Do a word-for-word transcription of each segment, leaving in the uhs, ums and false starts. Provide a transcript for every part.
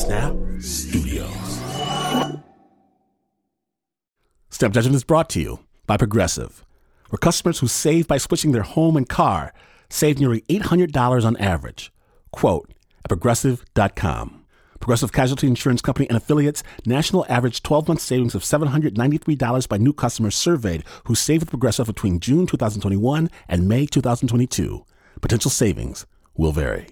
Snap Studios. Snap Judgment is brought to you by Progressive, where customers who save by switching their home and car save nearly eight hundred dollars on average. Quote at progressive dot com. Progressive Casualty Insurance Company and affiliates, national average twelve-month savings of seven hundred ninety-three dollars by new customers surveyed who saved with Progressive between June twenty twenty-one and May twenty twenty-two. Potential savings will vary.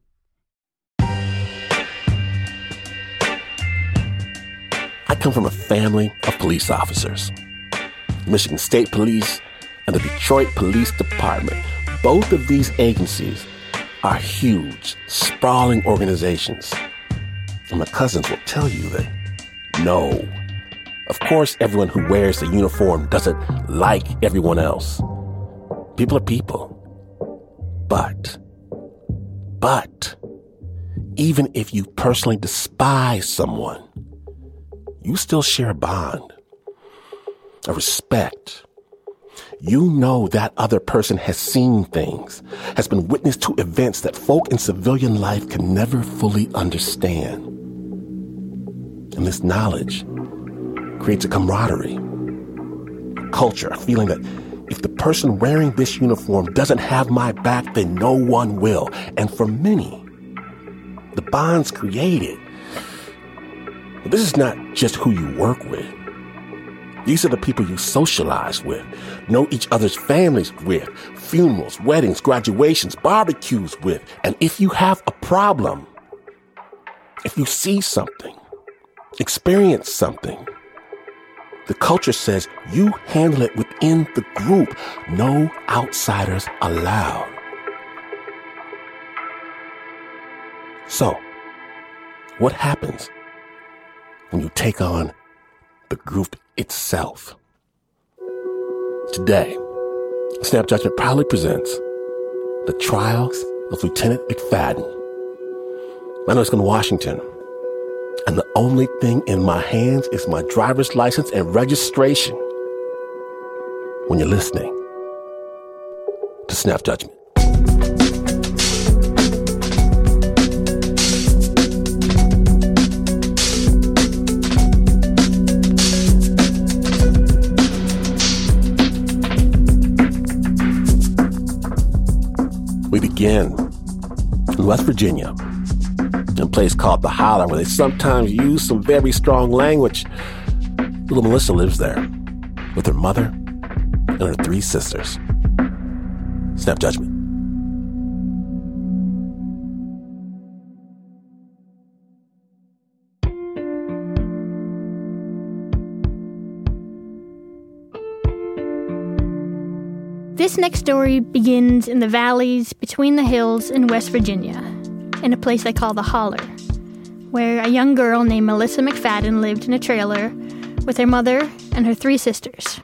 I come from a family of police officers. Michigan State Police and the Detroit Police Department. Both of these agencies are huge, sprawling organizations. And my cousins will tell you that no. Of course, everyone who wears the uniform doesn't like everyone else. People are people. But, but, even if you personally despise someone, you still share a bond, a respect. You know that other person has seen things, has been witness to events that folk in civilian life can never fully understand. And this knowledge creates a camaraderie, a culture, a feeling that if the person wearing this uniform doesn't have my back, then no one will. And for many, the bonds created, this is not just who you work with. These are the people you socialize with, know each other's families with, funerals, weddings, graduations, barbecues with. And if you have a problem, if you see something, experience something, the culture says you handle it within the group. No outsiders allowed. So, what happens when you take on the group itself? Today, Snap Judgment proudly presents The Trials of Lieutenant McFadden. My name is Glenn Washington, and the only thing in my hands is my driver's license and registration when you're listening to Snap Judgment. We begin in West Virginia, in a place called The Holler, where they sometimes use some very strong language. Little Melissa lives there with her mother and her three sisters. Snap Judgment. This next story begins in the valleys between the hills in West Virginia, in a place they call The Holler, where a young girl named Melissa McFadden lived in a trailer with her mother and her three sisters.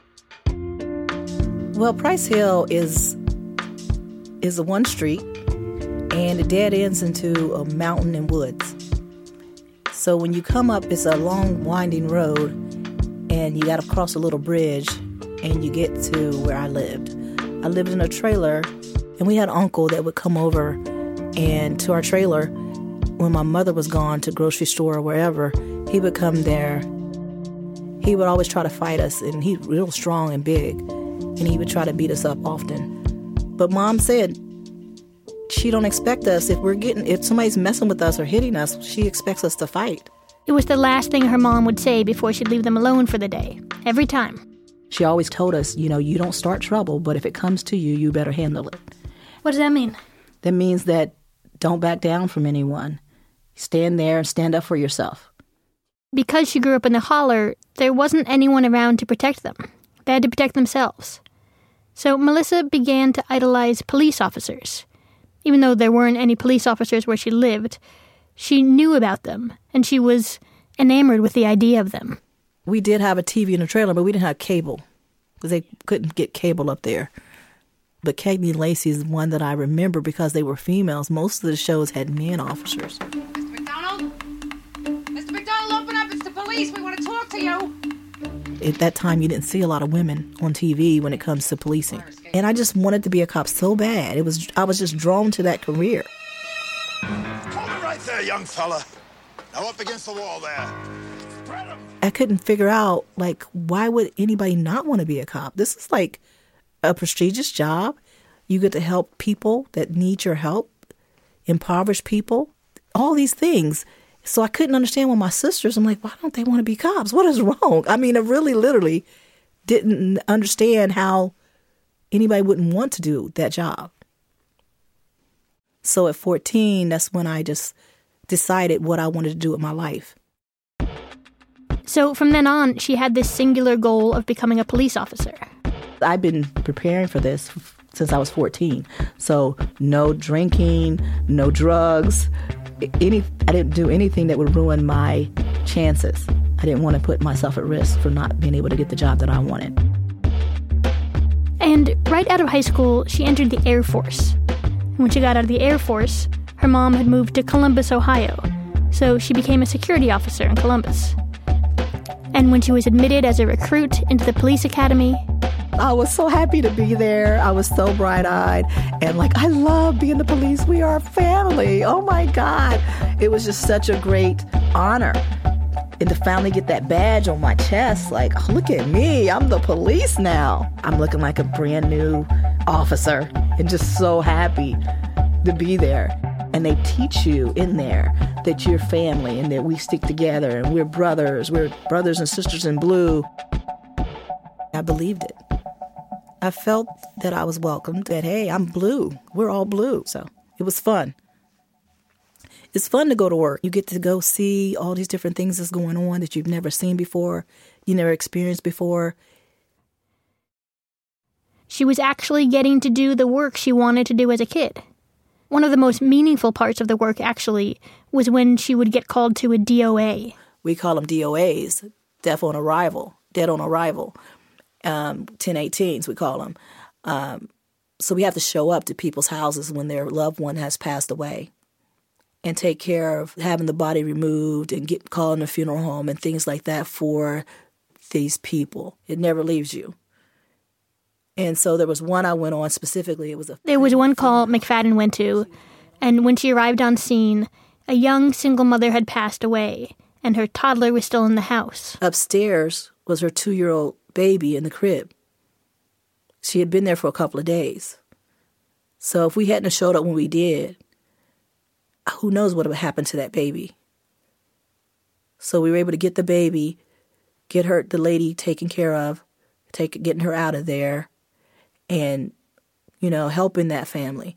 Well, Price Hill is is a one street, and it dead ends into a mountain and woods. So when you come up, it's a long, winding road, and you got to cross a little bridge, and you get to where I lived. I lived in a trailer, and we had an uncle that would come over and to our trailer when my mother was gone to grocery store or wherever. He would come there. He would always try to fight us, and he's real strong and big, and he would try to beat us up often. But Mom said she don't expect us, if we're getting, if somebody's messing with us or hitting us, she expects us to fight. It was the last thing her mom would say before she'd leave them alone for the day, every time. She always told us, you know, you don't start trouble, but if it comes to you, you better handle it. What does that mean? That means that don't back down from anyone. Stand there and stand up for yourself. Because she grew up in the Holler, there wasn't anyone around to protect them. They had to protect themselves. So Melissa began to idolize police officers. Even though there weren't any police officers where she lived, she knew about them, and she was enamored with the idea of them. We did have a T V in the trailer, but we didn't have cable because they couldn't get cable up there. But Cagney and Lacey is one that I remember because they were females. Most of the shows had men officers. Mister McDonald? Mister McDonald, open up. It's the police. We want to talk to you. At that time, you didn't see a lot of women on T V when it comes to policing. And I just wanted to be a cop so bad. It was I was just drawn to that career. Hold it right there, young fella. Now up against the wall there. I couldn't figure out, like, why would anybody not want to be a cop? This is like a prestigious job. You get to help people that need your help, impoverish people, all these things. So I couldn't understand why my sisters, I'm like, why don't they want to be cops? What is wrong? I mean, I really literally didn't understand how anybody wouldn't want to do that job. So at fourteen, that's when I just decided what I wanted to do with my life. So from then on, she had this singular goal of becoming a police officer. I've been preparing for this since I was fourteen. So no drinking, no drugs. Any, I didn't do anything that would ruin my chances. I didn't want to put myself at risk for not being able to get the job that I wanted. And right out of high school, she entered the Air Force. When she got out of the Air Force, her mom had moved to Columbus, Ohio, so she became a security officer in Columbus. And when she was admitted as a recruit into the police academy, I was so happy to be there. I was so bright-eyed. And like, I love being the police. We are a family. Oh my God. It was just such a great honor. And to finally get that badge on my chest, like, oh, look at me. I'm the police now. I'm looking like a brand new officer and just so happy to be there. And they teach you in there that you're family and that we stick together and we're brothers. We're brothers and sisters in blue. I believed it. I felt that I was welcomed, that, hey, I'm blue. We're all blue. So it was fun. It's fun to go to work. You get to go see all these different things that's going on that you've never seen before, you never experienced before. She was actually getting to do the work she wanted to do as a kid. One of the most meaningful parts of the work, actually, was when she would get called to a D O A. We call them D O As, death on arrival, dead on arrival. Um, ten eighteens, we call them. Um, so we have to show up to people's houses when their loved one has passed away and take care of having the body removed and get called in a funeral home and things like that for these people. It never leaves you. And so there was one I went on specifically. It was a There was one call McFadden went to, and when she arrived on scene, a young single mother had passed away, and her toddler was still in the house. Upstairs was her two-year-old baby in the crib. She had been there for a couple of days. So if we hadn't have showed up when we did, who knows what would have happened to that baby. So we were able to get the baby, get her, the lady taken care of, take, getting her out of there, and, you know, helping that family.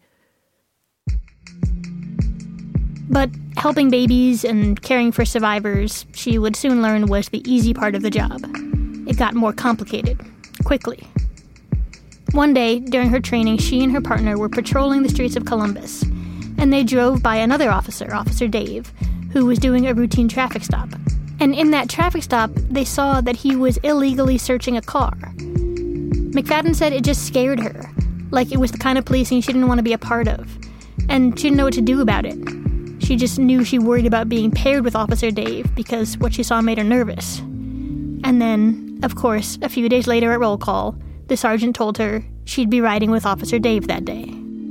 But helping babies and caring for survivors, she would soon learn, was the easy part of the job. It got more complicated, quickly. One day, during her training, she and her partner were patrolling the streets of Columbus, and they drove by another officer, Officer Dave, who was doing a routine traffic stop. And in that traffic stop, they saw that he was illegally searching a car. McFadden said it just scared her, like it was the kind of policing she didn't want to be a part of, and she didn't know what to do about it. She just knew she worried about being paired with Officer Dave because what she saw made her nervous. And then, of course, a few days later at roll call, the sergeant told her she'd be riding with Officer Dave that day.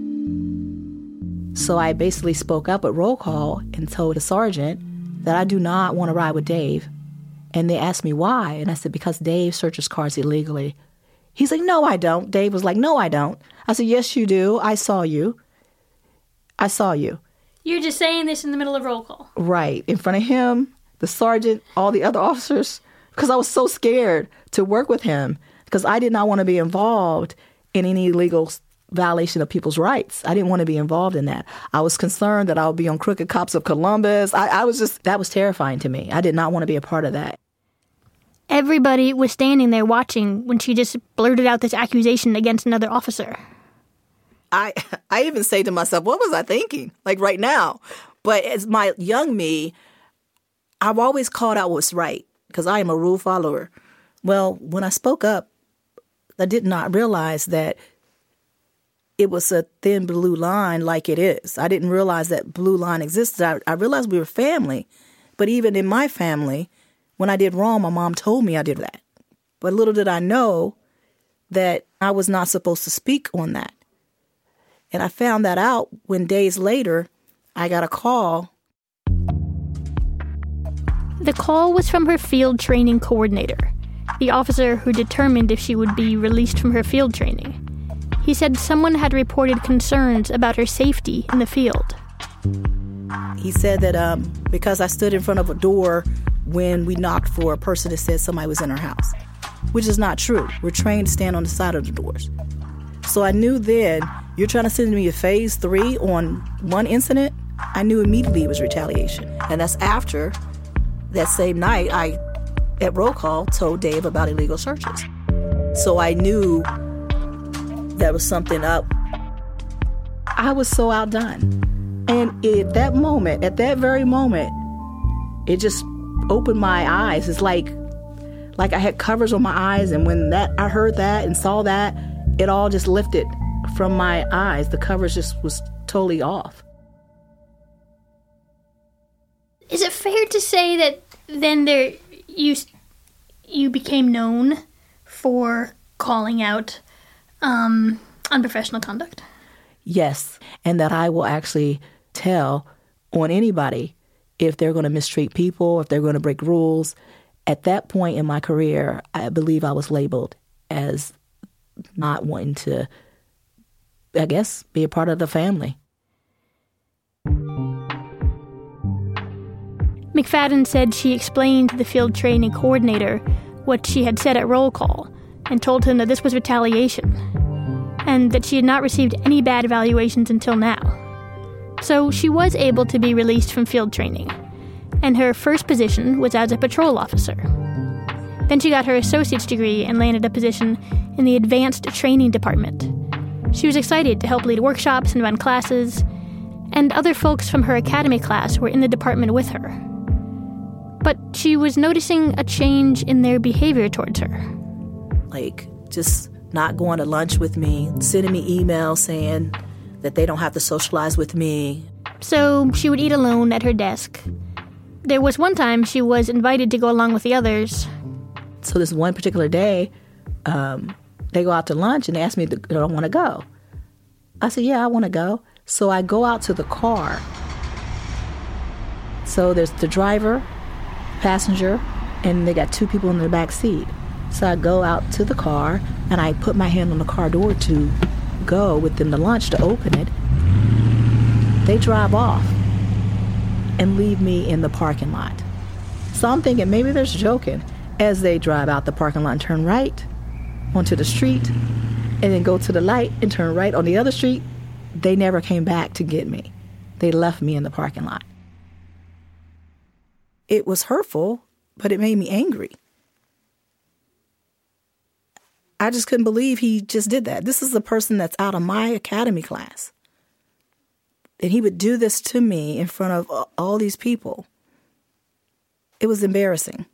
So I basically spoke up at roll call and told the sergeant that I do not want to ride with Dave. And they asked me why. And I said, because Dave searches cars illegally. He's like, no, I don't. Dave was like, no, I don't. I said, yes, you do. I saw you. I saw you. You're just saying this in the middle of roll call. Right. In front of him, the sergeant, all the other officers, because I was so scared to work with him because I did not want to be involved in any illegal violation of people's rights. I didn't want to be involved in that. I was concerned that I would be on Crooked Cops of Columbus. I, I was just, that was terrifying to me. I did not want to be a part of that. Everybody was standing there watching when she just blurted out this accusation against another officer. I I even say to myself, what was I thinking? Like right now. But as my young me, I've always called out what's right because I am a rule follower. Well, when I spoke up, I did not realize that it was a thin blue line like it is. I didn't realize that blue line existed. I, I realized we were family. But even in my family, when I did wrong, my mom told me I did that. But little did I know that I was not supposed to speak on that. And I found that out when days later, I got a call. The call was from her field training coordinator, the officer who determined if she would be released from her field training. He said someone had reported concerns about her safety in the field. He said that um, because I stood in front of a door when we knocked for a person that said somebody was in her house, which is not true. We're trained to stand on the side of the doors. So I knew then, you're trying to send me a phase three on one incident? I knew immediately it was retaliation. And that's after that same night, I, at roll call, told Dave about illegal searches. So I knew there was something up. I was so outdone. And at that moment, at that very moment, it just opened my eyes. It's like, like I had covers on my eyes, and when that I heard that and saw that, it all just lifted from my eyes. The covers just was totally off. Is it fair to say that then there you you became known for calling out um, unprofessional conduct? Yes, and that I will actually tell on anybody if they're going to mistreat people, if they're going to break rules. At that point in my career, I believe I was labeled as not wanting to, I guess, be a part of the family. McFadden said she explained to the field training coordinator what she had said at roll call and told him that this was retaliation and that she had not received any bad evaluations until now. So she was able to be released from field training, and her first position was as a patrol officer. Then she got her associate's degree and landed a position in the advanced training department. She was excited to help lead workshops and run classes, and other folks from her academy class were in the department with her. But she was noticing a change in their behavior towards her. Like, just not going to lunch with me, sending me emails saying that they don't have to socialize with me. So she would eat alone at her desk. There was one time she was invited to go along with the others. So this one particular day, um, they go out to lunch and they ask me, do I want to go? I said, yeah, I want to go. So I go out to the car. So there's the driver, passenger, and they got two people in the back seat. So I go out to the car and I put my hand on the car door to go with them to lunch to open it. They drive off and leave me in the parking lot. So I'm thinking maybe they're joking as they drive out the parking lot and turn right onto the street and then go to the light and turn right on the other street. They never came back to get me. They left me in the parking lot. It was hurtful, but it made me angry. I just couldn't believe he just did that. This is a person that's out of my academy class. And he would do this to me in front of all these people. It was embarrassing.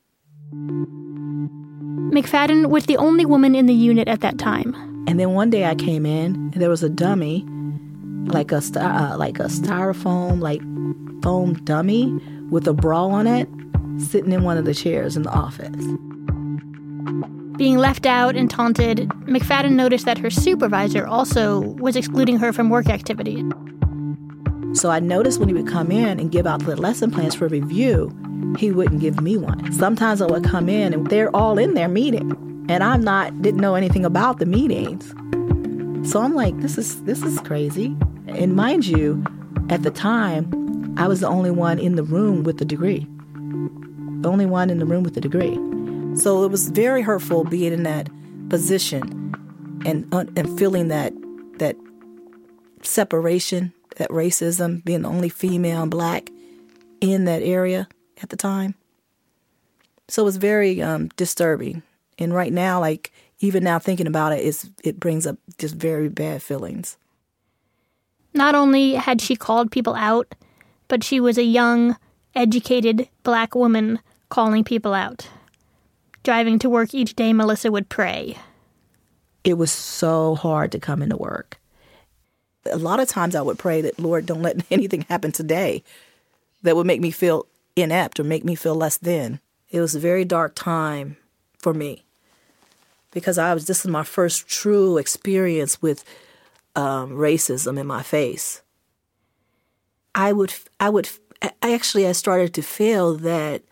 McFadden was the only woman in the unit at that time. And then one day I came in, and there was a dummy, like a uh, like a styrofoam, like foam dummy with a bra on it, sitting in one of the chairs in the office. Being left out and taunted, McFadden noticed that her supervisor also was excluding her from work activities. So I noticed when he would come in and give out the lesson plans for review, he wouldn't give me one. Sometimes I would come in and they're all in their meeting, and I'm not, didn't know anything about the meetings. So I'm like, this is this is crazy. And mind you, at the time, I was the only one in the room with the degree. The only one in the room with the degree. So it was very hurtful being in that position and uh, and feeling that that separation, that racism, being the only female and black in that area at the time. So it was very um, disturbing. And right now, like, even now thinking about it, it's, it brings up just very bad feelings. Not only had she called people out, but she was a young, educated black woman calling people out. Driving to work each day, Melissa would pray. It was so hard to come into work. A lot of times I would pray that, Lord, don't let anything happen today that would make me feel inept or make me feel less than. It was a very dark time for me because I was, this is my first true experience with um, racism in my face. I would, I would, I actually, I started to feel that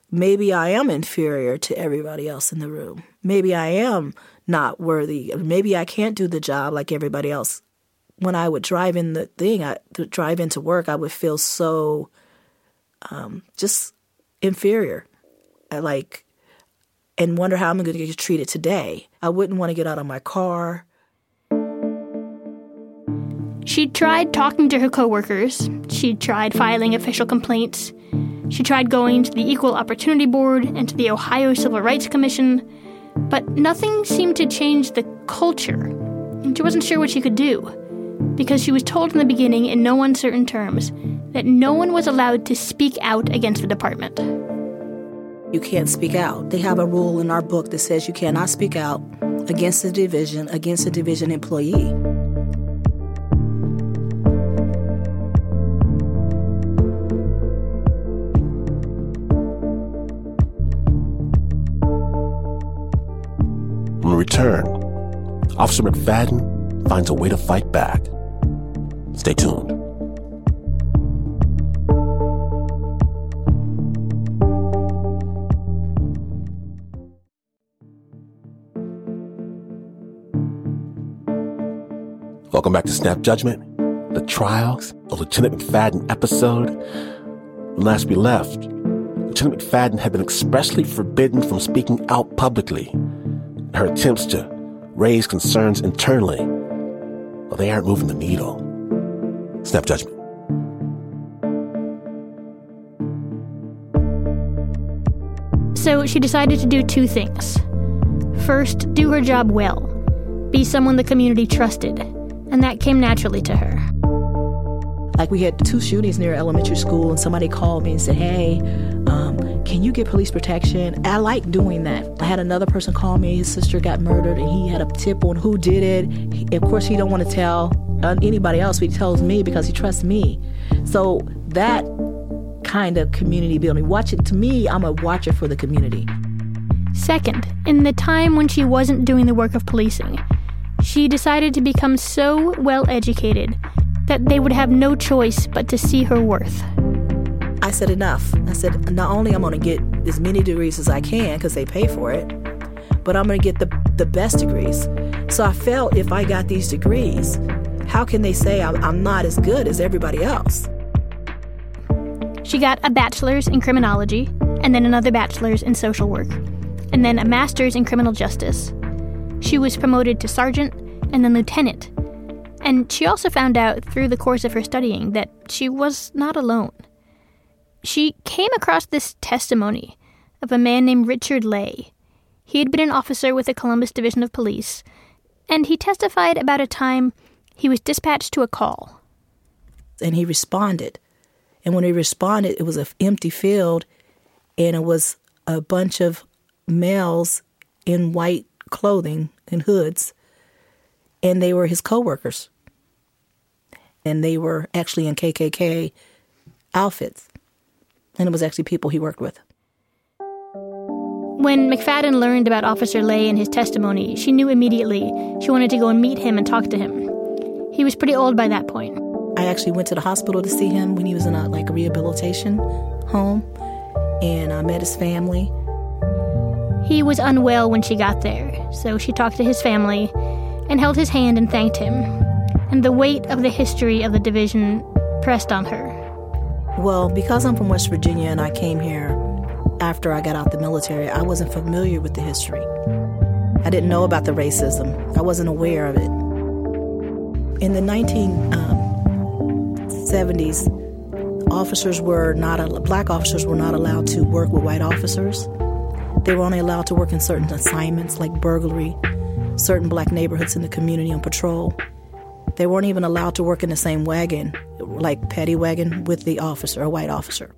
maybe I am inferior to everybody else in the room. Maybe I am not worthy. Maybe I can't do the job like everybody else. When I would drive in the thing, I would drive into work, I would feel so um, just inferior. I like, and wonder how I'm going to get treated today. I wouldn't want to get out of my car. She tried talking to her coworkers. She tried filing official complaints. She tried going to the Equal Opportunity Board and to the Ohio Civil Rights Commission, but nothing seemed to change the culture. And she wasn't sure what she could do, because she was told in the beginning in no uncertain terms that no one was allowed to speak out against the department. You can't speak out. They have a rule in our book that says you cannot speak out against the division, against a division employee. When we return, Officer McFadden finds a way to fight back. Stay tuned. Welcome back to Snap Judgment, the Trials of Lieutenant McFadden episode. When last we left, Lieutenant McFadden had been expressly forbidden from speaking out publicly. Her attempts to raise concerns internally, well, they aren't moving the needle. Snap Judgment. So she decided to do two things. First, do her job well. Be someone the community trusted. And that came naturally to her. Like, we had two shootings near elementary school, and somebody called me and said, hey, um, can you get police protection? I like doing that. I had another person call me. His sister got murdered, and he had a tip on who did it. He, of course, he don't want to tell anybody else, but he tells me because he trusts me. So that kind of community building. Watch it. To me, I'm a watcher for the community. Second, in the time when she wasn't doing the work of policing, she decided to become so well-educated that they would have no choice but to see her worth. I said enough. I said, not only I'm going to get as many degrees as I can because they pay for it, but I'm going to get the, the best degrees. So I felt if I got these degrees, how can they say I'm, I'm not as good as everybody else? She got a bachelor's in criminology, and then another bachelor's in social work, and then a master's in criminal justice. She was promoted to sergeant and then lieutenant. And she also found out through the course of her studying that she was not alone. She came across this testimony of a man named Richard Lay. He had been an officer with the Columbus Division of Police, and he testified about a time he was dispatched to a call. And he responded. And when he responded, it was an empty field, and it was a bunch of males in white clothing and hoods, and they were his coworkers, and they were actually in K K K outfits, and it was actually people he worked with. When McFadden learned about Officer Lay and his testimony, she knew immediately she wanted to go and meet him and talk to him. He was pretty old by that point. I actually went to the hospital to see him when he was in a like a rehabilitation home, and I met his family. He was unwell when she got there, so she talked to his family and held his hand and thanked him. And the weight of the history of the division pressed on her. Well, because I'm from West Virginia and I came here after I got out the military, I wasn't familiar with the history. I didn't know about the racism. I wasn't aware of it. In the nineteen seventies, officers were not, black officers were not allowed to work with white officers. They were only allowed to work in certain assignments like burglary, certain black neighborhoods in the community on patrol. They weren't even allowed to work in the same wagon, like paddy wagon, with the officer, a white officer.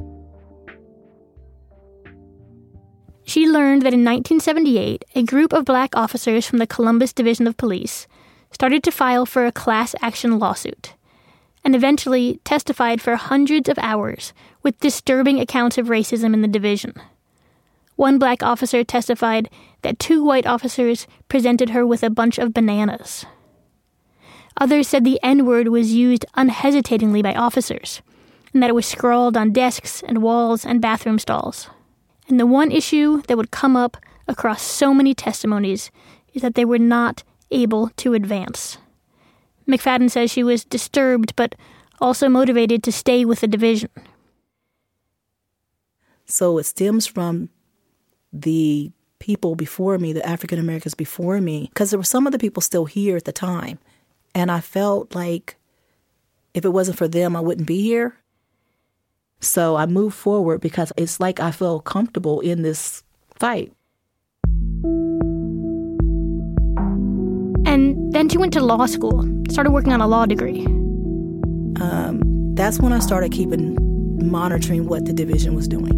She learned that in nineteen seventy-eight, a group of black officers from the Columbus Division of Police started to file for a class action lawsuit, and eventually testified for hundreds of hours with disturbing accounts of racism in the division. One black officer testified that two white officers presented her with a bunch of bananas. Others said the N-word was used unhesitatingly by officers, and that it was scrawled on desks and walls and bathroom stalls. And the one issue that would come up across so many testimonies is that they were not able to advance. McFadden says she was disturbed, but also motivated to stay with the division. So it stems from the people before me, the African Americans before me, because there were some of the people still here at the time. And I felt like if it wasn't for them, I wouldn't be here. So I moved forward because it's like I feel comfortable in this fight. And then she went to law school, started working on a law degree. Um, that's when I started keeping, monitoring what the division was doing.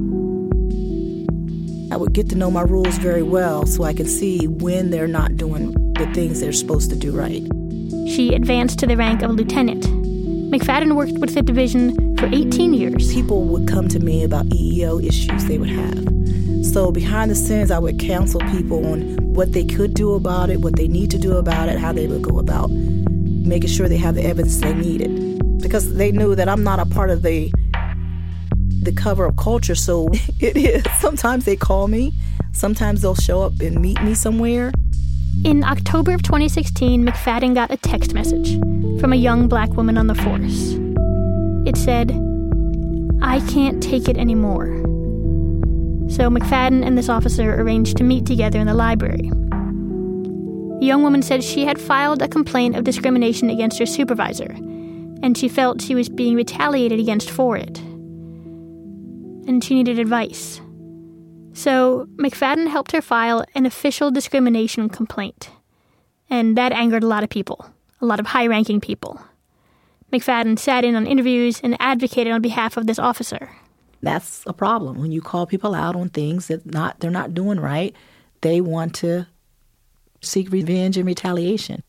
I would get to know my rules very well so I could see when they're not doing the things they're supposed to do right. She advanced to the rank of lieutenant. McFadden worked with the division for eighteen years. People would come to me about E E O issues they would have. So behind the scenes, I would counsel people on what they could do about it, what they need to do about it, how they would go about making sure they have the evidence they needed. Because they knew that I'm not a part of the the cover-up culture, so it is. Sometimes they call me. Sometimes they'll show up and meet me somewhere. In October of twenty sixteen, McFadden got a text message from a young black woman on the force. It said, "I can't take it anymore." So McFadden and this officer arranged to meet together in the library. The young woman said she had filed a complaint of discrimination against her supervisor, and she felt she was being retaliated against for it. And she needed advice. So McFadden helped her file an official discrimination complaint. And that angered a lot of people, a lot of high-ranking people. McFadden sat in on interviews and advocated on behalf of this officer. That's a problem. When you call people out on things that not they're not doing right, they want to seek revenge and retaliation.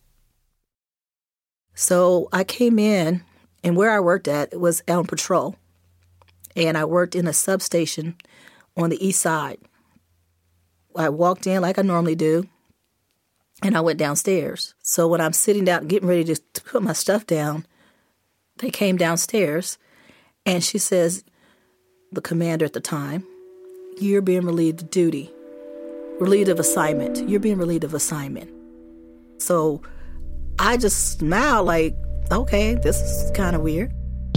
So I came in, and where I worked at was on patrol. And I worked in a substation on the east side. I walked in like I normally do, and I went downstairs. So when I'm sitting down, getting ready to put my stuff down, they came downstairs, and she says, the commander at the time, "You're being relieved of duty, relieved of assignment. You're being relieved of assignment." So I just smiled like, okay, this is kind of weird.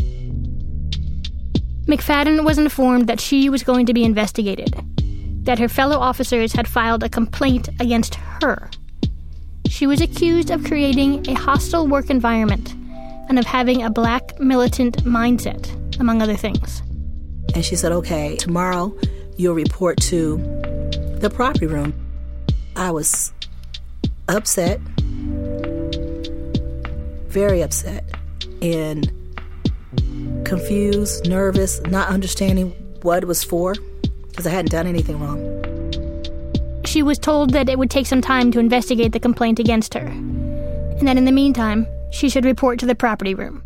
McFadden was informed that she was going to be investigated, that her fellow officers had filed a complaint against her. She was accused of creating a hostile work environment and of having a black militant mindset, among other things. And she said, okay, tomorrow you'll report to the property room. I was upset, very upset, and confused, nervous, not understanding what it was for, because I hadn't done anything wrong. She was told that it would take some time to investigate the complaint against her, and that in the meantime, she should report to the property room.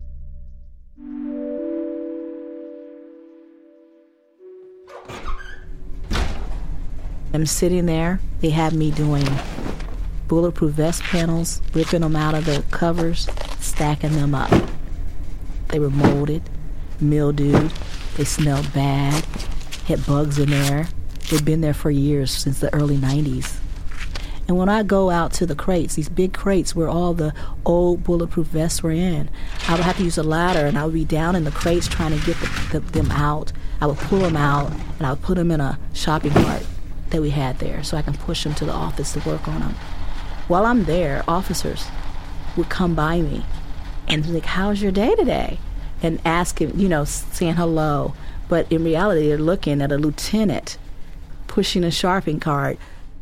I'm sitting there. They had me doing bulletproof vest panels, ripping them out of the covers, stacking them up. They were molded, mildewed, they smelled bad, had bugs in there. They'd been there for years, since the early nineties. And when I go out to the crates, these big crates where all the old bulletproof vests were in, I would have to use a ladder, and I would be down in the crates trying to get the, the, them out. I would pull them out, and I would put them in a shopping cart that we had there so I can push them to the office to work on them. While I'm there, officers would come by me and be like, "How's your day today?" And asking, you know, saying hello. But in reality, they're looking at a lieutenant pushing a shopping cart.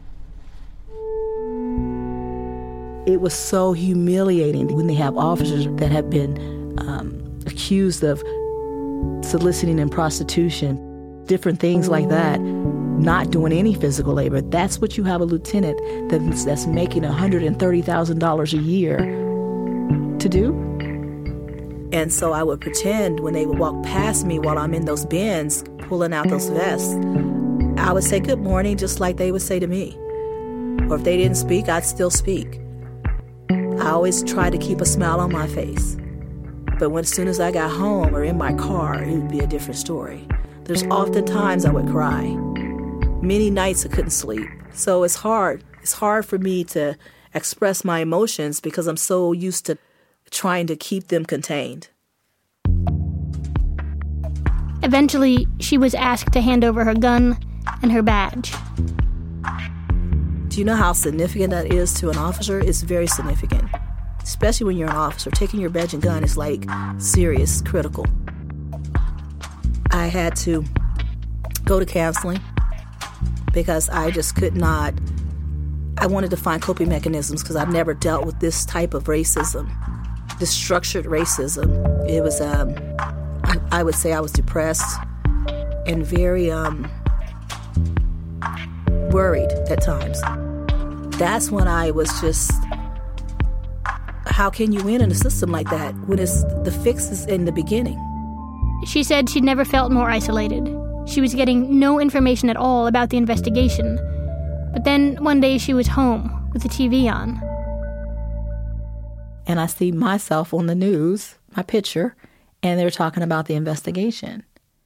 It was so humiliating when they have officers that have been um, accused of soliciting and prostitution, different things like that, not doing any physical labor. That's what you have a lieutenant that's, that's making one hundred thirty thousand dollars a year to do. And so I would pretend when they would walk past me while I'm in those bins, pulling out those vests, I would say good morning just like they would say to me. Or if they didn't speak, I'd still speak. I always tried to keep a smile on my face. But when, as soon as I got home or in my car, it would be a different story. there's often times I would cry. Many nights I couldn't sleep. So it's hard. It's hard for me to express my emotions because I'm so used to trying to keep them contained. Eventually, she was asked to hand over her gun and her badge. Do you know how significant that is to an officer? It's very significant. Especially when you're an officer. Taking your badge and gun is like serious, critical. I had to go to counseling because I just could not. I wanted to find coping mechanisms because I've never dealt with this type of racism, this structured racism. It was, um, I would say I was depressed and very um, worried at times. That's when I was just, how can you win in a system like that when it's the fix is in the beginning? She said she'd never felt more isolated. She was getting no information at all about the investigation. But then one day she was home with the T V on. And I see myself on the news, my picture, and they're talking about the investigation.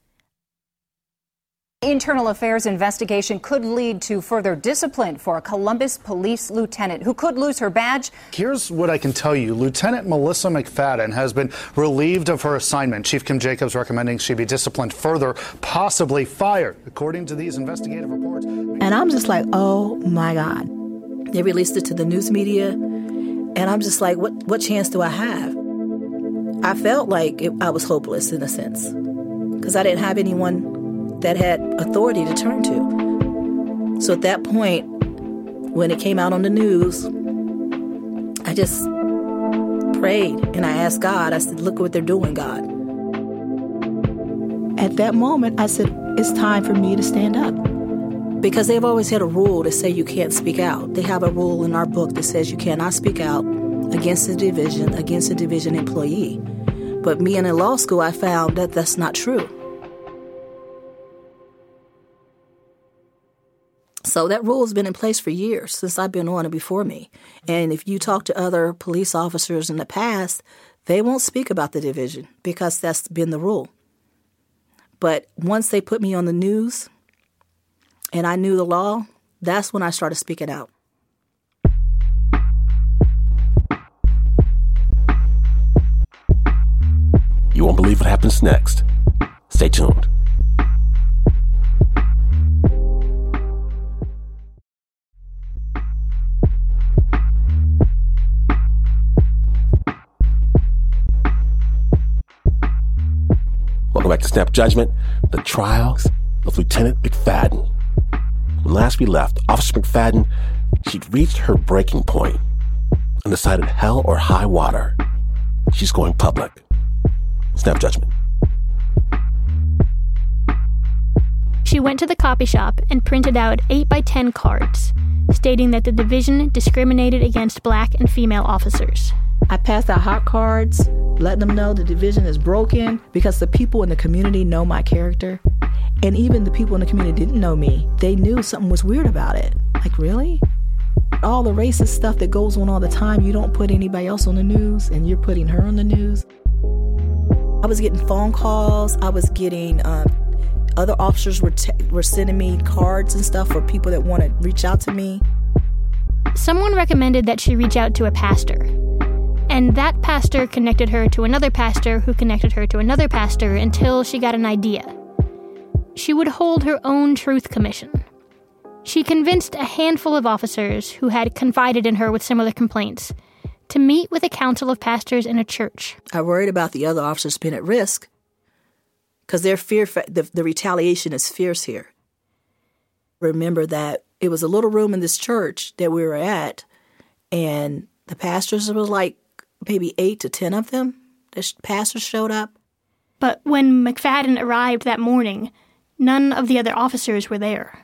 Internal affairs investigation could lead to further discipline for a Columbus police lieutenant who could lose her badge. Here's what I can tell you. Lieutenant Melissa McFadden has been relieved of her assignment. Chief Kim Jacobs recommending she be disciplined further, possibly fired, according to these investigative reports. And I'm just like, oh my God. They released it to the news media, and I'm just like, what, what chance do I have? I felt like it, I was hopeless in a sense, because I didn't have anyone that had authority to turn to. So at that point, when it came out on the news, I just prayed and I asked God, I said, look what they're doing, God. At that moment, I said, it's time for me to stand up. Because they've always had a rule to say you can't speak out. They have a rule in our book that says you cannot speak out against the division, against a division employee. But me in law school, I found that that's not true. So that rule has been in place for years, since I've been on it before me. And if you talk to other police officers in the past, they won't speak about the division because that's been the rule. But once they put me on the news and I knew the law, that's when I started speaking out. You won't believe what happens next. Stay tuned. Welcome back to Snap Judgment, the trials of Lieutenant McFadden. When last we left, Officer McFadden, she'd reached her breaking point and decided hell or high water, she's going public. Snap Judgment. She went to the copy shop and printed out eight by ten cards stating that the division discriminated against black and female officers. I passed out hot cards, letting them know the division is broken because the people in the community know my character. And even the people in the community didn't know me. They knew something was weird about it. Like, really? All the racist stuff that goes on all the time, you don't put anybody else on the news, and you're putting her on the news. I was getting phone calls. I was getting, uh, other officers were, t- were sending me cards and stuff for people that want to reach out to me. Someone recommended that she reach out to a pastor. And that pastor connected her to another pastor who connected her to another pastor until she got an idea. She would hold her own truth commission. She convinced a handful of officers who had confided in her with similar complaints to meet with a council of pastors in a church. I worried about the other officers being at risk because their fear, the, the retaliation is fierce here. Remember that it was a little room in this church that we were at, and the pastors were like maybe eight to ten of them. The pastors showed up. But when McFadden arrived that morning, none of the other officers were there.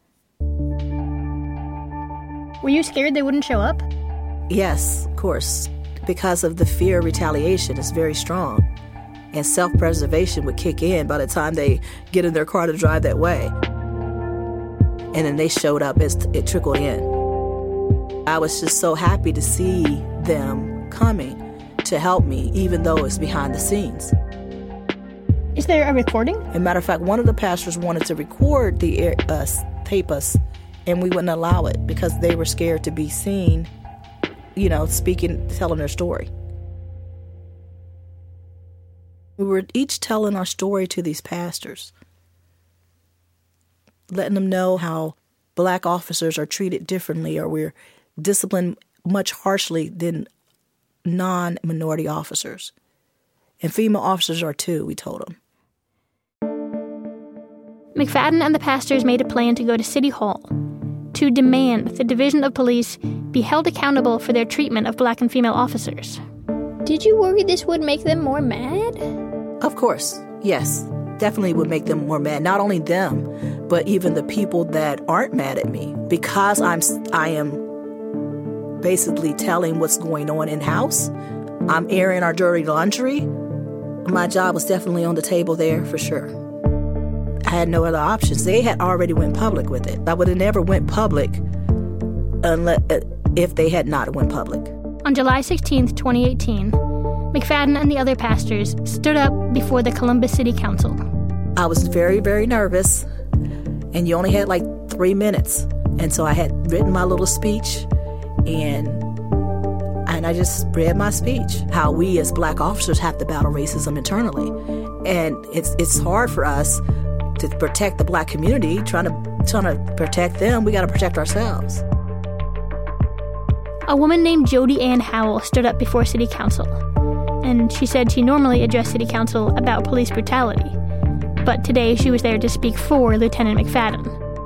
Were you scared they wouldn't show up? Yes, of course. Because of the fear of retaliation is very strong. And self-preservation would kick in by the time they get in their car to drive that way. And then they showed up as it trickled in. I was just so happy to see them coming to help me, even though it's behind the scenes. Is there a recording? As a matter of fact, one of the pastors wanted to record the us, tape us, and we wouldn't allow it because they were scared to be seen, you know, speaking, telling their story. We were each telling our story to these pastors, letting them know how black officers are treated differently or we're disciplined much harshly than non-minority officers. And female officers are too, we told them. McFadden and the pastors made a plan to go to City Hall to demand the Division of Police be held accountable for their treatment of black and female officers. Did you worry this would make them more mad? Of course, yes. Definitely would make them more mad. Not only them, but even the people that aren't mad at me. Because I'm, I am basically telling what's going on in-house. I'm airing our dirty laundry. My job was definitely on the table there for sure. I had no other options. They had already went public with it. I would have never went public unless if they had not went public. On July sixteenth, twenty eighteen, McFadden and the other pastors stood up before the Columbus City Council. I was very, very nervous, and you only had like three minutes. And so I had written my little speech, and and I just read my speech, how we as black officers have to battle racism internally. And it's it's hard for us to protect the black community, trying to trying to protect them. We got to protect ourselves. A woman named Jody Ann Howell stood up before City Council, and she said she normally addressed City Council about police brutality, but today she was there to speak for Lieutenant McFadden.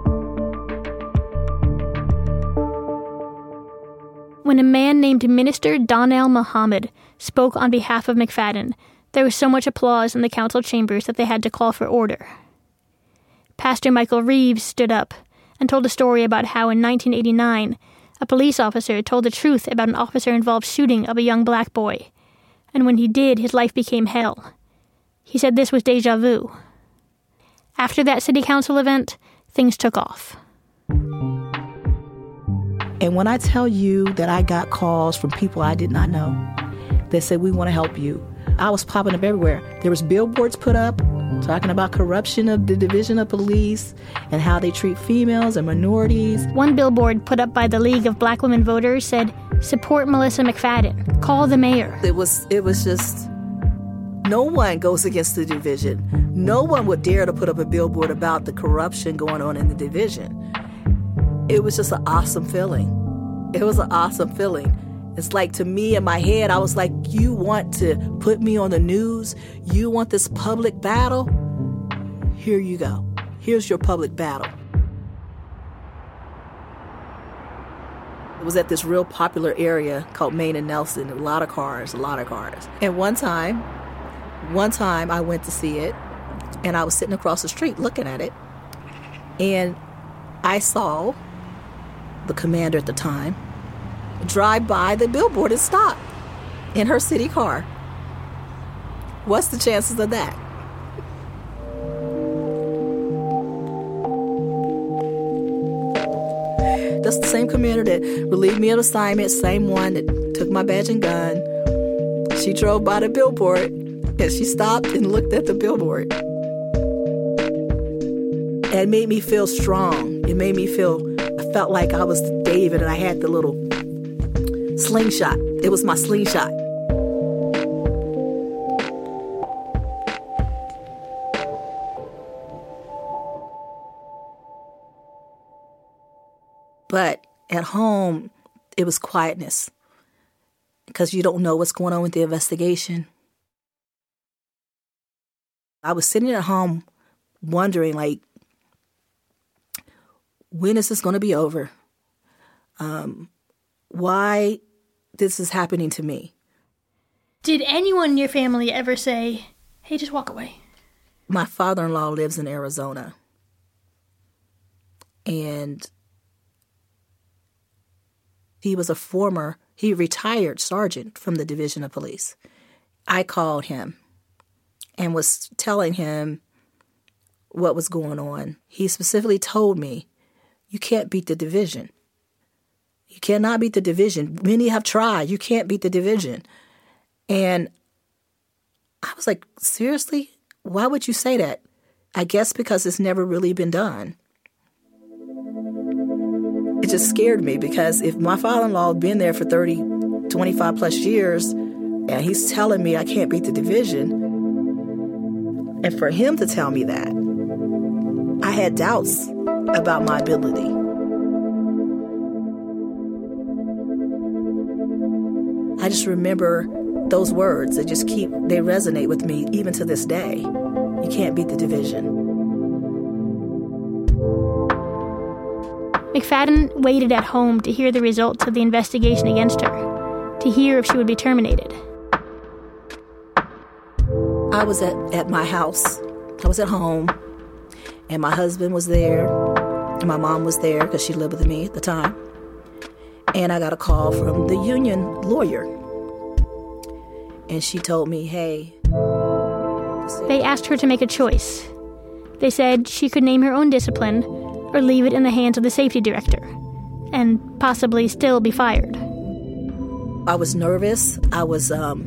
When a man named Minister Donnell Muhammad spoke on behalf of McFadden, there was so much applause in the council chambers that they had to call for order. Pastor Michael Reeves stood up and told a story about how in nineteen eighty-nine, a police officer told the truth about an officer-involved shooting of a young black boy, and when he did, his life became hell. He said this was deja vu. After that city council event, things took off. And when I tell you that I got calls from people I did not know that said, we want to help you, I was popping up everywhere. There was billboards put up talking about corruption of the Division of Police and how they treat females and minorities. One billboard put up by the League of Black Women Voters said, "Support Melissa McFadden. Call the mayor." It was, it was just, no one goes against the division. No one would dare to put up a billboard about the corruption going on in the division. It was just an awesome feeling. It was an awesome feeling. It's like, to me, in my head, I was like, you want to put me on the news? You want this public battle? Here you go. Here's your public battle. It was at this real popular area called Main and Nelson. A lot of cars, a lot of cars. And one time, one time I went to see it, and I was sitting across the street looking at it, and I saw the commander at the time drive by the billboard and stop in her city car. What's the chances of that? That's the same commander that relieved me of assignment, same one that took my badge and gun. She drove by the billboard and she stopped and looked at the billboard. It made me feel strong. It made me feel, I felt like I was David and I had the little slingshot. It was my slingshot. But at home, it was quietness because you don't know what's going on with the investigation. I was sitting at home wondering, like, when is this going to be over? Um, why this is happening to me? Did anyone in your family ever say, hey, just walk away? My father-in-law lives in Arizona. And he was a former, he retired sergeant from the Division of Police. I called him and was telling him what was going on. He specifically told me, you can't beat the division. You cannot beat the division. Many have tried. You can't beat the division. And I was like, seriously? Why would you say that? I guess because it's never really been done. It just scared me because if my father-in-law had been there for thirty, twenty-five plus years and he's telling me I can't beat the division, and for him to tell me that, I had doubts about my ability. I just remember those words that just keep, they resonate with me even to this day. You can't beat the division. McFadden waited at home to hear the results of the investigation against her, to hear if she would be terminated. I was at, at my house. I was at home, and my husband was there, and my mom was there because she lived with me at the time. And I got a call from the union lawyer. And she told me, hey. They asked her to make a choice. They said she could name her own discipline or leave it in the hands of the safety director and possibly still be fired. I was nervous. I was um,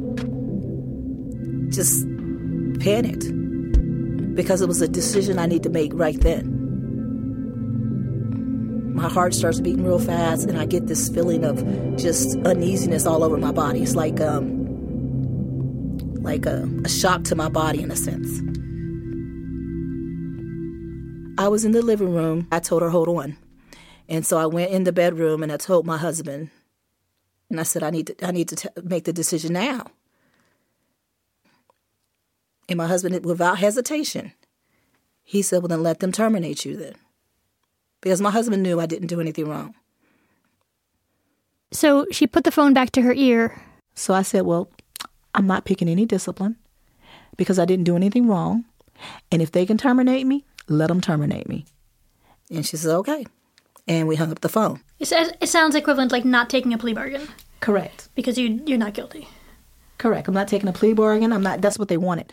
just panicked because it was a decision I need to make right then. My heart starts beating real fast, and I get this feeling of just uneasiness all over my body. It's like um, like a, a shock to my body in a sense. I was in the living room. I told her, hold on. And so I went in the bedroom and I told my husband, and I said, I need to, I need to t- make the decision now. And my husband, without hesitation, he said, well, then let them terminate you then. Because my husband knew I didn't do anything wrong. So she put the phone back to her ear. So I said, well, I'm not picking any discipline because I didn't do anything wrong. And if they can terminate me, let them terminate me. And she said, okay. And we hung up the phone. It, it sounds equivalent to like not taking a plea bargain. Correct. Because you, you're not guilty. Correct. I'm not taking a plea bargain. I'm not. That's what they wanted.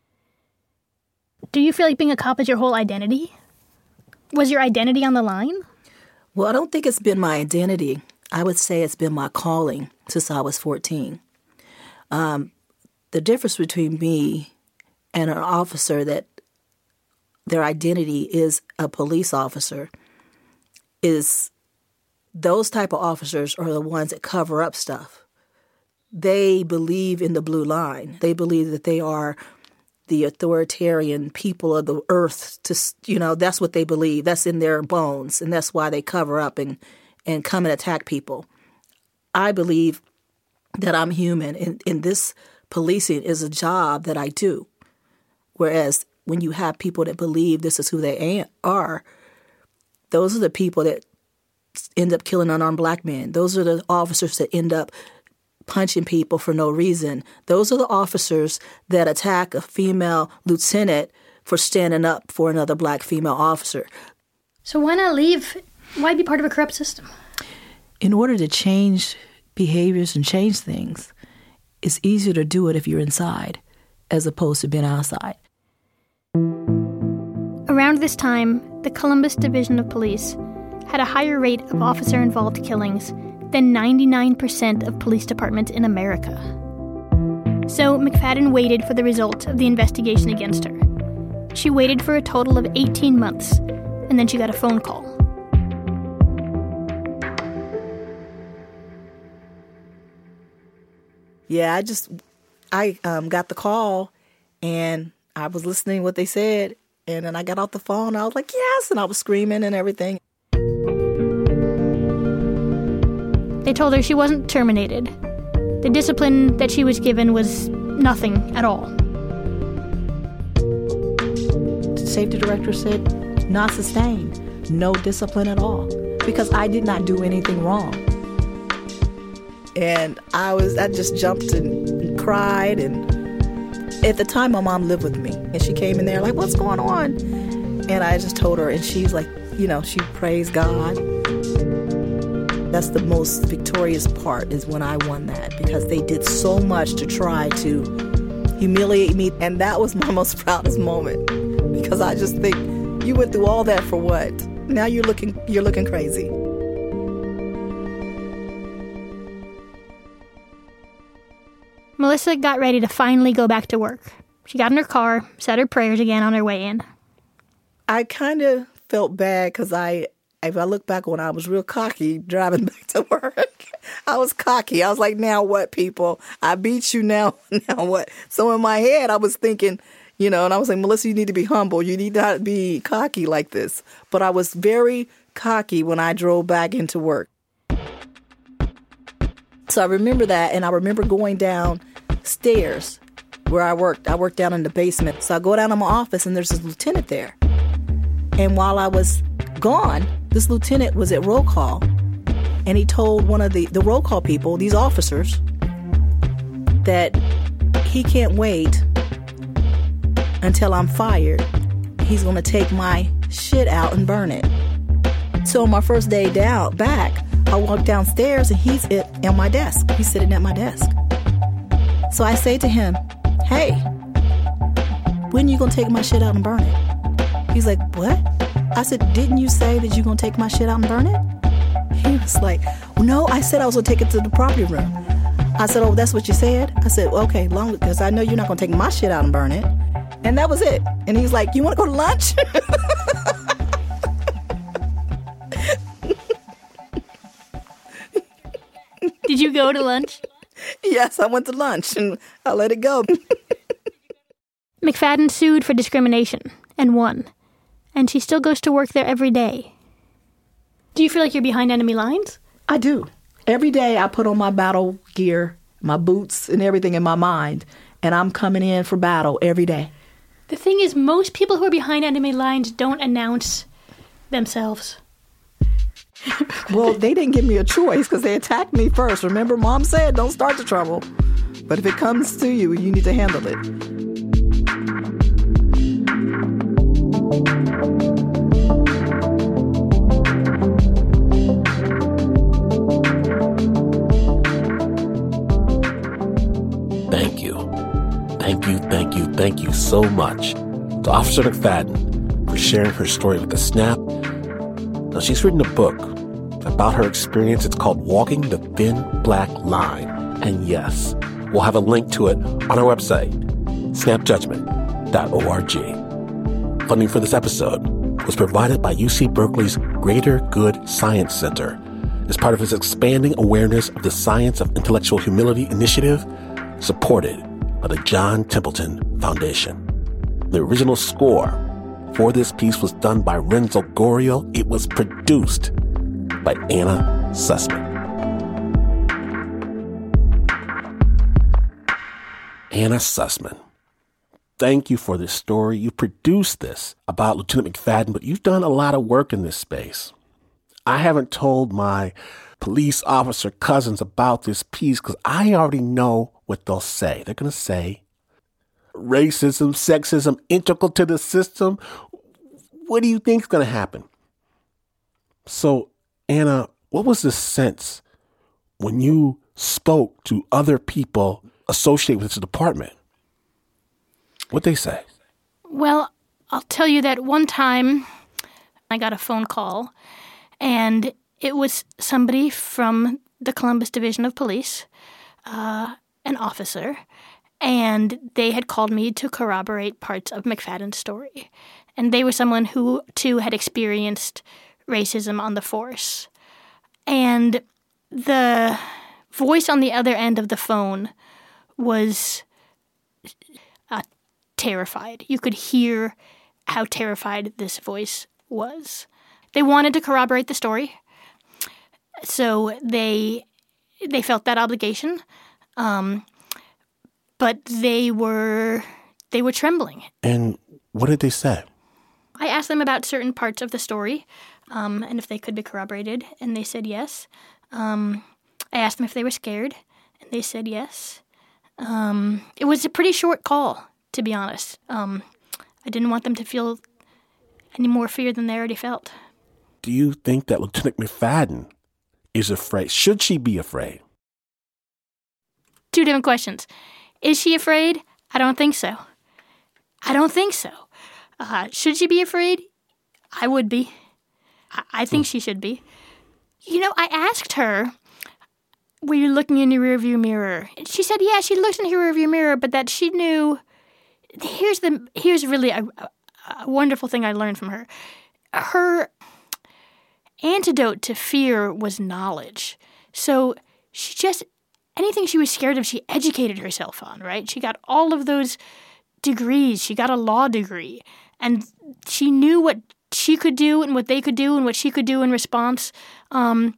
Do you feel like being a cop is your whole identity? Was your identity on the line? Well, I don't think it's been my identity. I would say it's been my calling since I was fourteen. Um, the difference between me and an officer that their identity is a police officer is those type of officers are the ones that cover up stuff. They believe in the blue line. They believe that they are the authoritarian people of the earth. To, you know, that's what they believe. That's in their bones, and that's why they cover up and, and come and attack people. I believe that I'm human, and, and this policing is a job that I do. Whereas when you have people that believe this is who they are, those are the people that end up killing unarmed black men. Those are the officers that end up punching people for no reason. Those are the officers that attack a female lieutenant for standing up for another black female officer. So why not leave? Why be part of a corrupt system? In order to change behaviors and change things, it's easier to do it if you're inside as opposed to being outside. Around this time, the Columbus Division of Police had a higher rate of officer-involved killings than ninety-nine percent of police departments in America. So McFadden waited for the results of the investigation against her. She waited for a total of eighteen months, and then she got a phone call. Yeah, I just, I um, got the call, and I was listening to what they said, and then I got off the phone, I was like, yes, and I was screaming and everything. They told her she wasn't terminated. The discipline that she was given was nothing at all. The safety director said, not sustained, no discipline at all, because I did not do anything wrong. And I was, I just jumped and cried, and at the time my mom lived with me, and she came in there like, what's going on? And I just told her, and she's like, you know, she praised God. That's the most victorious part, is when I won that, because they did so much to try to humiliate me. And that was my most proudest moment, because I just think, you went through all that for what? Now you're looking, you're looking crazy. Melissa got ready to finally go back to work. She got in her car, said her prayers again on her way in. I kind of felt bad because I, if I look back when I was real cocky driving back to work, I was cocky. I was like, now what, people? I beat you now. Now what? So in my head, I was thinking, you know, and I was like, Melissa, you need to be humble. You need not be cocky like this. But I was very cocky when I drove back into work. So I remember that, and I remember going downstairs where I worked. I worked down in the basement. So I go down to my office, and there's this lieutenant there. And while I was gone, this lieutenant was at roll call. And he told one of the, the roll call people, these officers, that he can't wait until I'm fired. He's going to take my shit out and burn it. So on my first day down back, I walk downstairs and he's at, at my desk. He's sitting at my desk. So I say to him, hey, when are you going to take my shit out and burn it? He's like, what? I said, didn't you say that you're going to take my shit out and burn it? He was like, well, no, I said I was going to take it to the property room. I said, oh, that's what you said? I said, well, okay, long because I know you're not going to take my shit out and burn it. And that was it. And he's like, you want to go to lunch? Did you go to lunch? Yes, I went to lunch and I let it go. McFadden sued for discrimination and won. And she still goes to work there every day. Do you feel like you're behind enemy lines? I do. Every day I put on my battle gear, my boots and everything in my mind, and I'm coming in for battle every day. The thing is, most people who are behind enemy lines don't announce themselves. Well, they didn't give me a choice because they attacked me first. Remember, Mom said, don't start the trouble. But if it comes to you, you need to handle it. Thank you. Thank you, thank you, thank you so much to Officer McFadden for sharing her story with the Snap. Now, she's written a book about her experience. It's called Walking the Thin Black Line. And yes, we'll have a link to it on our website, snap judgment dot org. Funding for this episode was provided by U C Berkeley's Greater Good Science Center as part of its Expanding Awareness of the Science of Intellectual Humility initiative, supported by the John Templeton Foundation. The original score for this piece was done by Renzo Gorio. It was produced by Anna Sussman. Anna Sussman, thank you for this story. You produced this about Lieutenant McFadden, but you've done a lot of work in this space. I haven't told my police officer cousins about this piece because I already know what they'll say. They're going to say, racism, sexism, integral to the system. What do you think is going to happen? So, Anna, what was the sense when you spoke to other people associated with this department? What'd they say? Well, I'll tell you that one time I got a phone call, and it was somebody from the Columbus Division of Police, uh, an officer, and they had called me to corroborate parts of McFadden's story. And they were someone who, too, had experienced racism on the force. And the voice on the other end of the phone was uh, terrified. You could hear how terrified this voice was. They wanted to corroborate the story, so they they felt that obligation, um, but they were they were trembling. And what did they say? I asked them about certain parts of the story, um, and if they could be corroborated, and they said yes. Um, I asked them if they were scared, and they said yes. Um, it was a pretty short call, to be honest. Um, I didn't want them to feel any more fear than they already felt. Do you think that Lieutenant McFadden is afraid? Should she be afraid? Two different questions. Is she afraid? I don't think so. I don't think so. Uh, should she be afraid? I would be. I, I think she should be. You know, I asked her, were you looking in your rearview mirror? And she said, yeah, she looked in her rearview mirror, but that she knew here's the here's really a, a wonderful thing I learned from her. Her antidote to fear was knowledge. So she just, anything she was scared of, she educated herself on, right? She got all of those degrees. She got a law degree. And she knew what she could do and what they could do and what she could do in response um,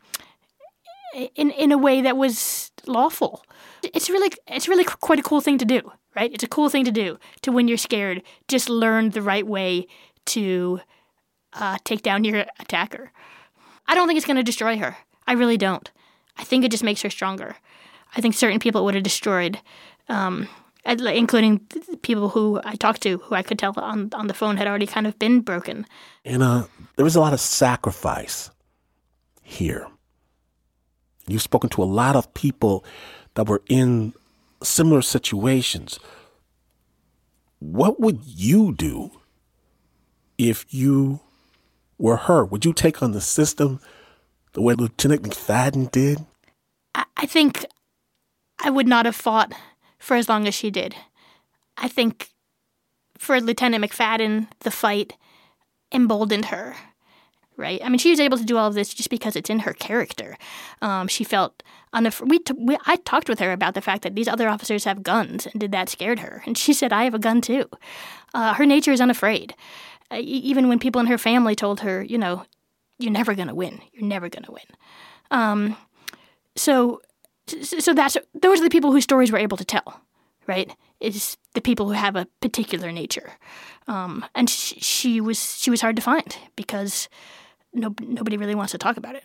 in in a way that was lawful. It's really it's really quite a cool thing to do, right? It's a cool thing to do, to when you're scared, just learn the right way to uh, take down your attacker. I don't think it's going to destroy her. I really don't. I think it just makes her stronger. I think certain people it would have destroyed, um, including people who I talked to, who I could tell on, on the phone had already kind of been broken. And uh, there was a lot of sacrifice here. You've spoken to a lot of people that were in similar situations. What would you do if you were her? Would you take on the system the way Lieutenant McFadden did? I, I think I would not have fought for as long as she did. I think for Lieutenant McFadden, the fight emboldened her, right? I mean, she was able to do all of this just because it's in her character. Um, she felt unaf- we, t- we I talked with her about the fact that these other officers have guns, and did that scared her? And she said, I have a gun too. Uh, her nature is unafraid. Uh, even when people in her family told her, you know, you're never going to win. You're never going to win. Um, so, so that's those are the people whose stories we're able to tell, right? It's the people who have a particular nature, um, and she, she was she was hard to find because no, nobody really wants to talk about it.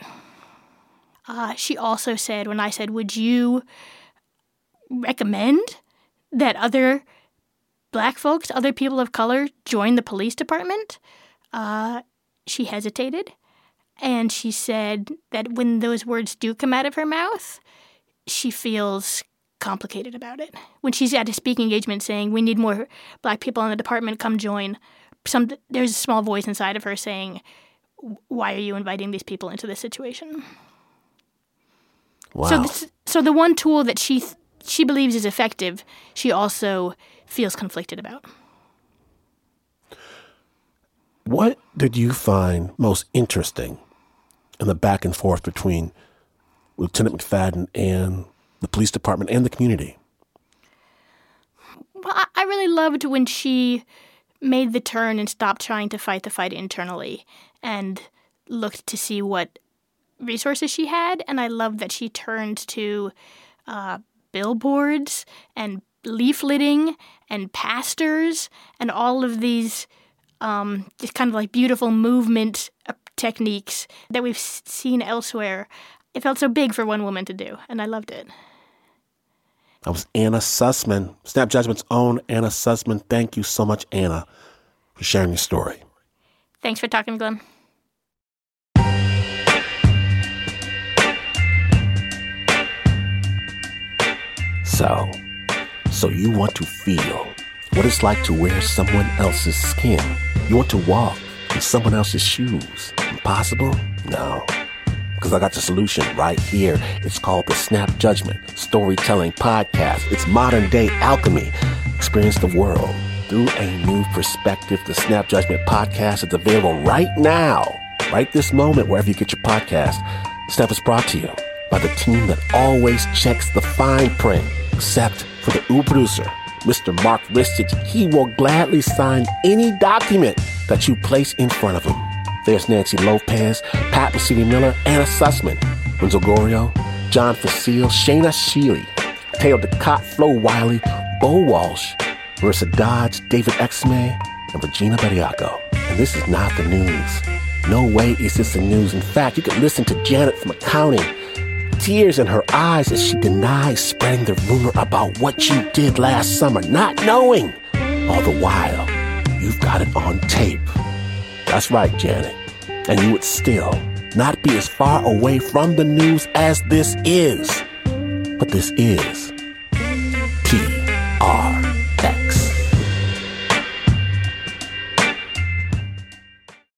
Uh, she also said, when I said, "Would you recommend that other Black folks, other people of color, join the police department?" Uh, she hesitated, and she said that when those words do come out of her mouth, she feels complicated about it. When she's at a speaking engagement saying, we need more Black people in the department, come join, some there's a small voice inside of her saying, why are you inviting these people into this situation? Wow. So, this, so the one tool that she she believes is effective, she also feels conflicted about. What did you find most interesting in the back and forth between Lieutenant McFadden and the police department and the community? Well, I really loved when she made the turn and stopped trying to fight the fight internally and looked to see what resources she had. And I loved that she turned to uh, billboards and leafleting and pastors and all of these um, just kind of like beautiful movement techniques that we've seen elsewhere. It felt so big for one woman to do, and I loved it. That was Anna Sussman, Snap Judgment's own Anna Sussman. Thank you so much, Anna, for sharing your story. Thanks for talking, Glenn. So, so you want to feel what it's like to wear someone else's skin. You want to walk in someone else's shoes. Impossible? No. Because I got the solution right here. It's called the Snap Judgment Storytelling Podcast. It's modern day alchemy. Experience the world through a new perspective. The Snap Judgment Podcast is available right now, right this moment, wherever you get your podcast. Snap is brought to you by the team that always checks the fine print, except for the Uber producer, Mister Mark Ristich. He will gladly sign any document that you place in front of him. There's Nancy Lopez, Pat Mesiti-Miller, Anna Sussman, Renzo Gorio, John Facile, Shayna Shealy, Teo DeCott, Flo Wiley, Bo Walsh, Marissa Dodge, David Exme, and Regina Bediaco. And this is not the news. No way is this the news. In fact, you could listen to Janet from accounting, tears in her eyes as she denies spreading the rumor about what you did last summer, not knowing. All the while, you've got it on tape. That's right, Janet. And you would still not be as far away from the news as this is. But this is T R